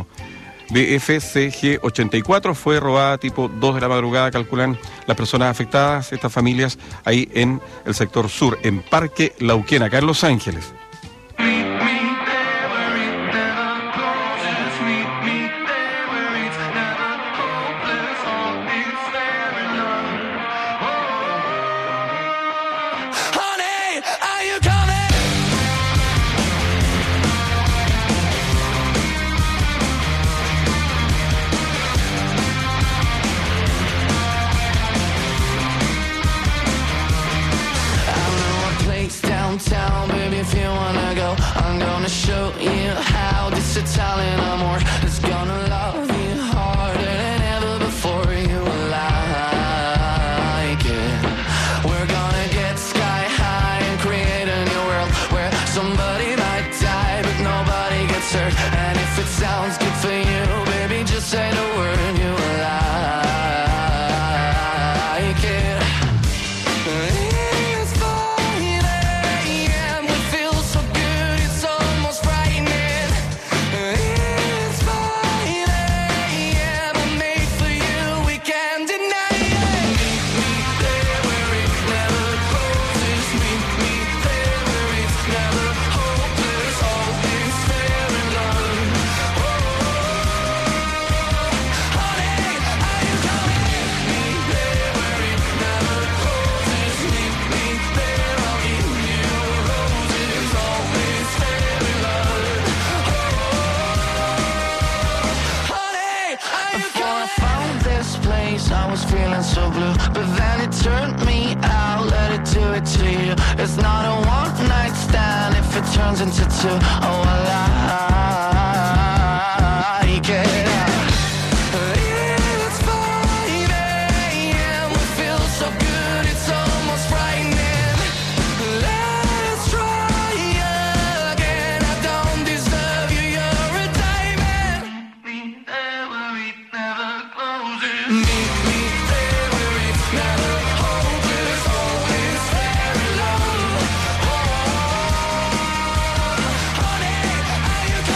B F C G ochenta y cuatro fue robada tipo dos de la madrugada, calculan las personas afectadas, estas familias ahí en el sector sur, en Parque Lauquén, acá en Los Ángeles. Downtown, baby, if you wanna go, I'm gonna show you how this Italian amor is gonna love you harder than ever before you like it. We're gonna get sky high and create a new world where somebody might die but nobody gets hurt. And if it sounds good for you, baby, just say the word you like it. I was feeling so blue, but then it turned me out, let it do it to you. It's not a one night stand if it turns into two. Oh, I like it. It's five a m, we feel so good, it's almost frightening. Let's try again, I don't deserve you, you're a diamond. Me there where it never closes. Me are you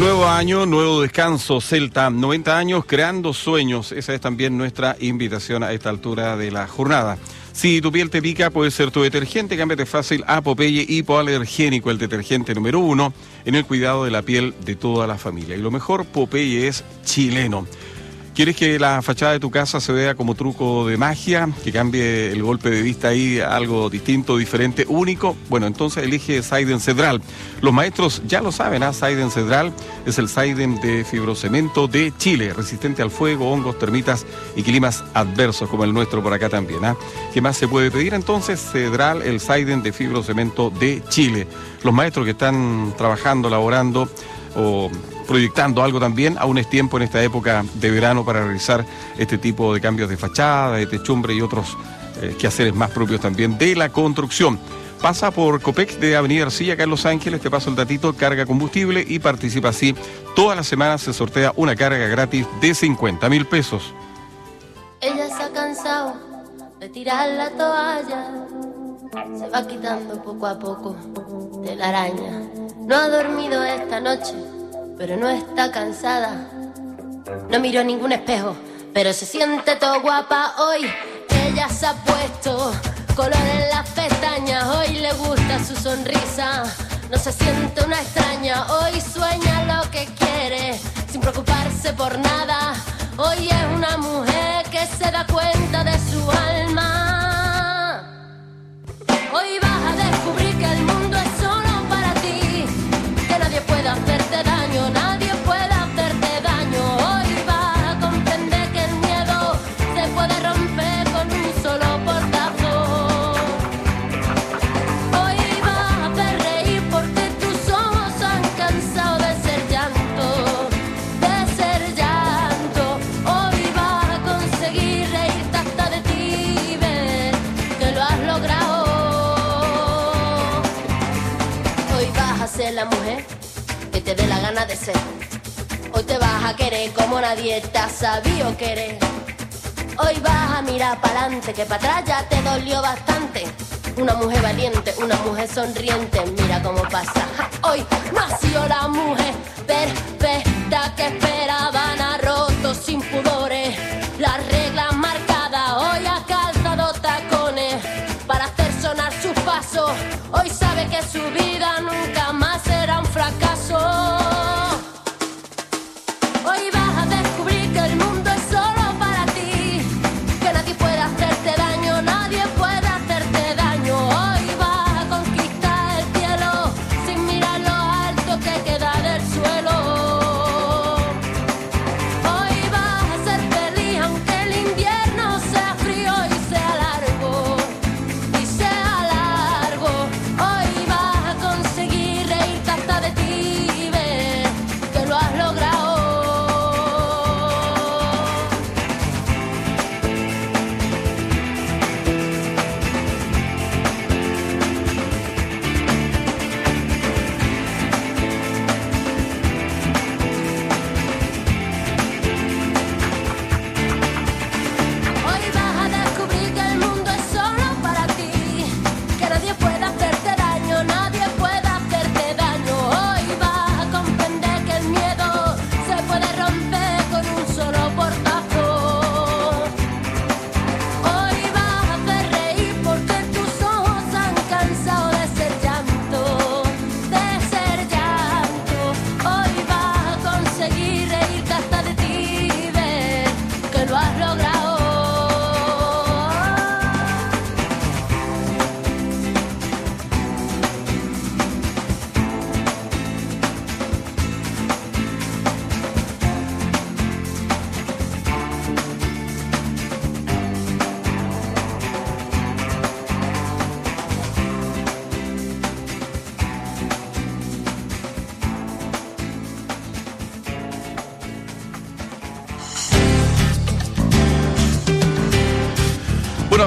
Nuevo año, nuevo descanso, Celta, noventa años creando sueños. Esa es también nuestra invitación a esta altura de la jornada. Si tu piel te pica, puede ser tu detergente. Cámbiate fácil a Popeye Hipoalergénico, el detergente número uno en el cuidado de la piel de toda la familia. Y lo mejor, Popeye es chileno. ¿Quieres que la fachada de tu casa se vea como truco de magia? ¿Que cambie el golpe de vista ahí a algo distinto, diferente, único? Bueno, entonces elige Saiden Cedral. Los maestros ya lo saben, ¿ah? Saiden Cedral es el Saiden de fibrocemento de Chile, resistente al fuego, hongos, termitas y climas adversos como el nuestro por acá también, ¿ah? ¿Qué más se puede pedir entonces? Cedral, el Saiden de fibrocemento de Chile. Los maestros que están trabajando, laborando o proyectando algo también, aún es tiempo en esta época de verano para realizar este tipo de cambios de fachada, de techumbre y otros eh, quehaceres más propios también de la construcción. Pasa por Copex de Avenida Arcilla, acá en Los Ángeles, te paso el datito, carga combustible y participa así. Todas las semanas se sortea una carga gratis de cincuenta mil pesos. Ella se ha cansado de tirar la toalla, se va quitando poco a poco de la araña. No ha dormido esta noche, pero no está cansada. No miró ningún espejo, pero se siente todo guapa hoy. Ella se ha puesto color en las pestañas, hoy le gusta su sonrisa. No se siente una extraña, hoy sueña lo que quiere, sin preocuparse por nada. Hoy es una mujer que se da cuenta de su alma. Hoy vas a descubrir que el mundo es solo para ti, que nadie puede hacerte daño, nadie puede hacerte daño. Hoy vas a comprender que el miedo se puede romper con un solo portazo. Hoy vas a hacer reír porque tus ojos han cansado de ser llanto, de ser llanto. Hoy vas a conseguir reírte hasta de ti y ver que lo has logrado. Hoy vas a ser la mujer que te dé la gana de ser. Hoy te vas a querer como nadie te ha sabido querer. Hoy vas a mirar para adelante, que para atrás ya te dolió bastante. Una mujer valiente, una mujer sonriente, mira cómo pasa. Hoy nació la mujer perfecta que esperaban, ha roto sin pudores las reglas marcadas. Hoy ha calzado tacones para hacer sonar sus pasos. Hoy sabe que su vida nunca más será un fracaso. Hoy vas a descubrir que el mundo es solo para ti, que nadie puede hacerte daño, nadie puede hacerte daño. Hoy vas a conquistar el cielo sin mirar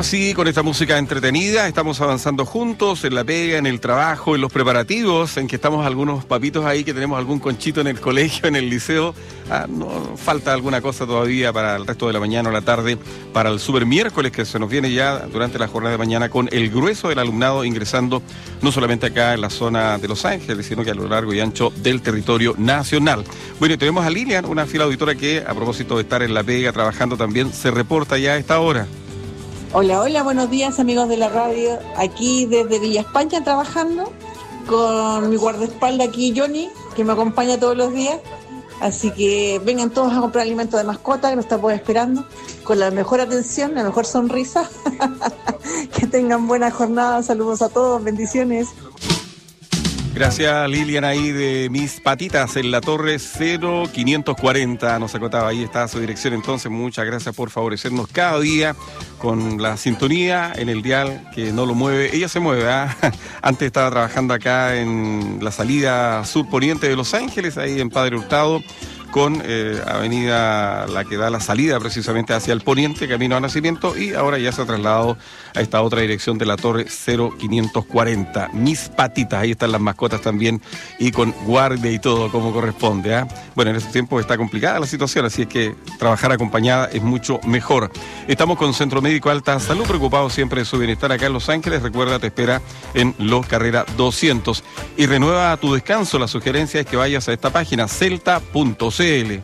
así, con esta música entretenida, estamos avanzando juntos en la pega, en el trabajo, en los preparativos, en que estamos algunos papitos ahí, que tenemos algún conchito en el colegio, en el liceo. Ah, no falta alguna cosa todavía para el resto de la mañana o la tarde, para el super miércoles que se nos viene ya durante la jornada de mañana, con el grueso del alumnado ingresando no solamente acá en la zona de Los Ángeles, sino que a lo largo y ancho del territorio nacional. Bueno, y tenemos a Lilian, una fiel auditora que, a propósito de estar en la pega trabajando también, se reporta ya a esta hora. Hola, hola, buenos días amigos de la radio, aquí desde Villa España trabajando con mi guardaespaldas aquí Johnny, que me acompaña todos los días, así que vengan todos a comprar alimentos de mascota que nos estamos esperando, con la mejor atención, la mejor sonrisa, que tengan buena jornada, saludos a todos, bendiciones. Gracias Lilian ahí de Mis Patitas en la torre cero quinientos cuarenta, nos acotaba, ahí está su dirección. Entonces muchas gracias por favorecernos cada día con la sintonía en el dial que no lo mueve, ella se mueve, ¿eh? Antes estaba trabajando acá en la salida sur poniente de Los Ángeles, ahí en Padre Hurtado, con eh, avenida la que da la salida precisamente hacia el poniente, camino a Nacimiento, y ahora ya se ha trasladado a esta otra dirección de la torre cero quinientos cuarenta. Mis Patitas, ahí están las mascotas también, y con guardia y todo como corresponde, ¿eh? Bueno, en estos tiempos está complicada la situación, así es que trabajar acompañada es mucho mejor. Estamos con Centro Médico Alta Salud, preocupados siempre de su bienestar acá en Los Ángeles. Recuerda, te espera en Los Carrera doscientos. Y renueva tu descanso, la sugerencia es que vayas a esta página, celta punto c l.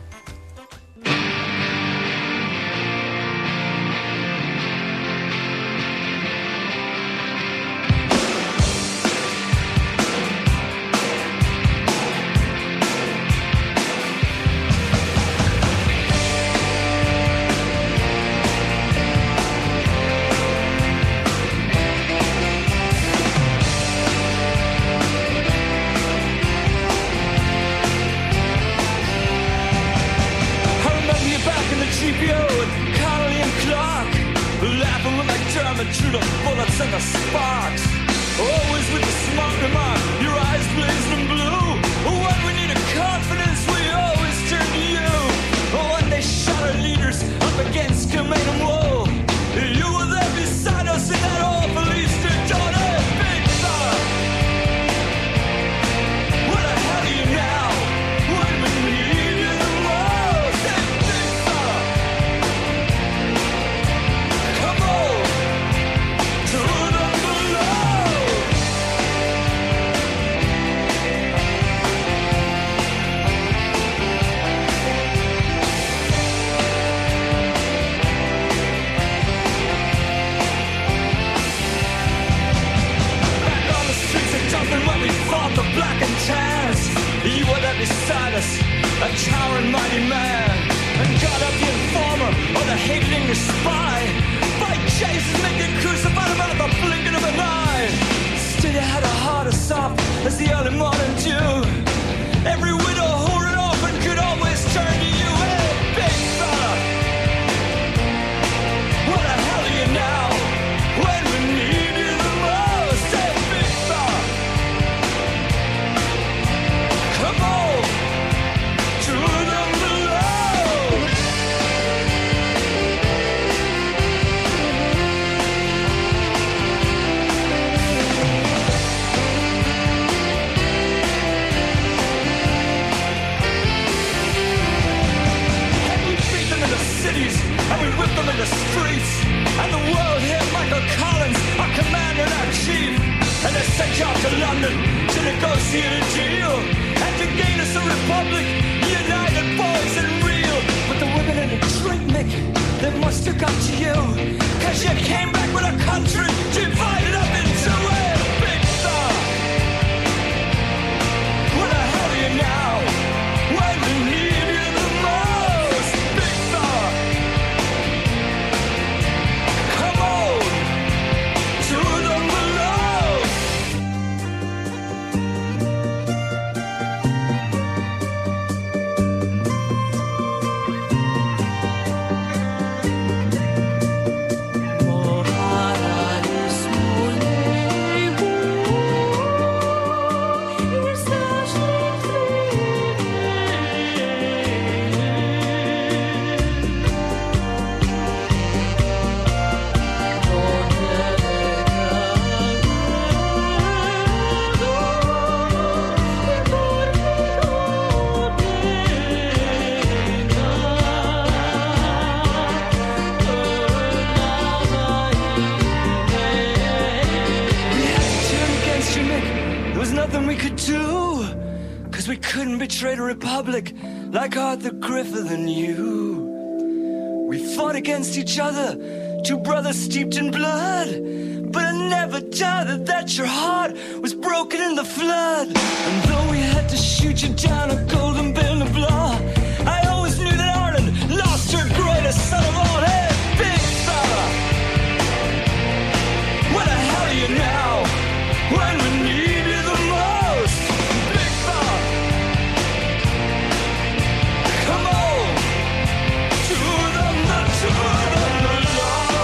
Mohara is do? Cause we couldn't betray the Republic like Arthur Griffith and you. We fought against each other, two brothers steeped in blood. But I never doubted that your heart was broken in the flood. And though we had to shoot you down a golden bin of law, I always knew that Ireland lost her greatest son of all. Hey, big fella, where the hell are you now? When we need you the most, big fella, come on, to them, the to them, the low.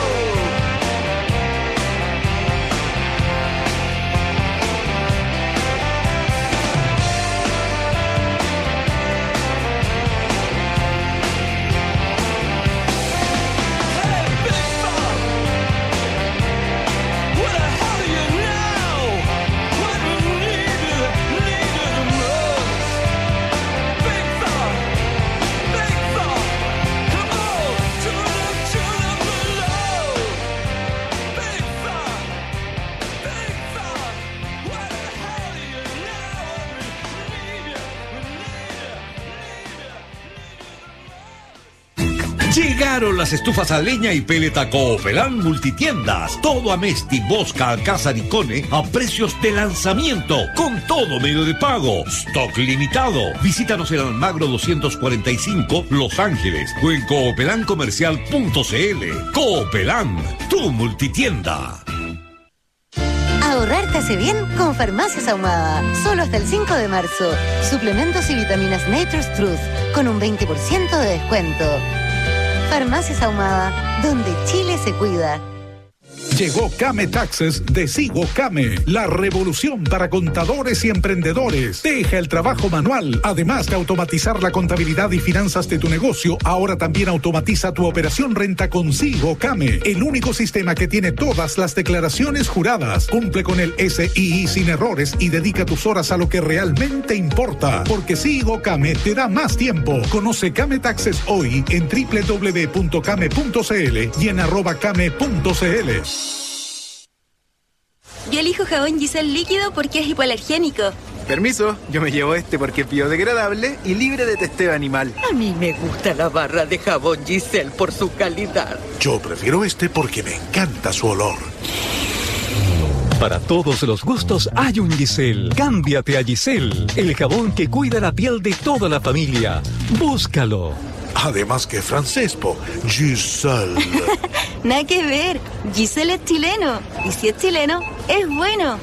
Llegaron las estufas a leña y peleta Coopelán Multitiendas. Todo Amesti, Bosca, Alcázar y Cone a precios de lanzamiento, con todo medio de pago. Stock limitado. Visítanos en Almagro doscientos cuarenta y cinco, Los Ángeles, o en coopelán comercial punto c l. Coopelán, tu multitienda. Ahorrar te hace bien con Farmacias Ahumada. Solo hasta el cinco de marzo. Suplementos y vitaminas Nature's Truth con un veinte por ciento de descuento. Farmacias Ahumada, donde Chile se cuida. Llegó Came Taxes de Sigo Came, la revolución para contadores y emprendedores. Deja el trabajo manual. Además de automatizar la contabilidad y finanzas de tu negocio, ahora también automatiza tu operación renta con Sigo Came, el único sistema que tiene todas las declaraciones juradas. Cumple con el S I I sin errores y dedica tus horas a lo que realmente importa, porque Sigo Came te da más tiempo. Conoce Came Taxes hoy en doble u doble u doble u punto came punto c l y en arroba came punto c l. Yo elijo jabón Giselle líquido porque es hipoalergénico. Permiso, yo me llevo este porque es biodegradable y libre de testeo animal. A mí me gusta la barra de jabón Giselle por su calidad. Yo prefiero este porque me encanta su olor. Para todos los gustos hay un Giselle. Cámbiate a Giselle, el jabón que cuida la piel de toda la familia. Búscalo. Además que francés, po. Giselle. Nada que ver. Giselle es chileno. Y si es chileno, es bueno.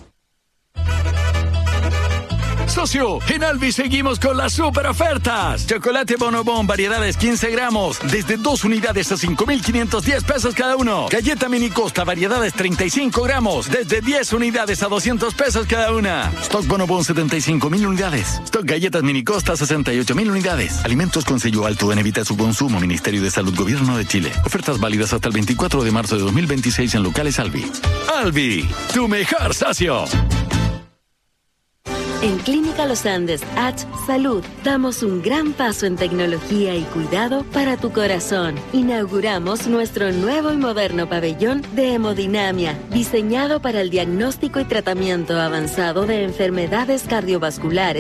Socio, en Albi seguimos con las super ofertas. Chocolate Bonobón, variedades quince gramos, desde dos unidades a cinco mil quinientos diez pesos cada uno. Galleta Mini Costa, variedades treinta y cinco gramos, desde diez unidades a doscientos pesos cada una. Stock Bonobón, setenta y cinco mil unidades. Stock Galletas Mini Costa, sesenta y ocho mil unidades. Alimentos con sello alto en evita su consumo. Ministerio de Salud, Gobierno de Chile. Ofertas válidas hasta el veinticuatro de marzo de dos mil veintiséis en locales Albi. Albi, tu mejor socio. En Clínica Los Andes H Salud damos un gran paso en tecnología y cuidado para tu corazón. Inauguramos nuestro nuevo y moderno pabellón de hemodinamia, diseñado para el diagnóstico y tratamiento avanzado de enfermedades cardiovasculares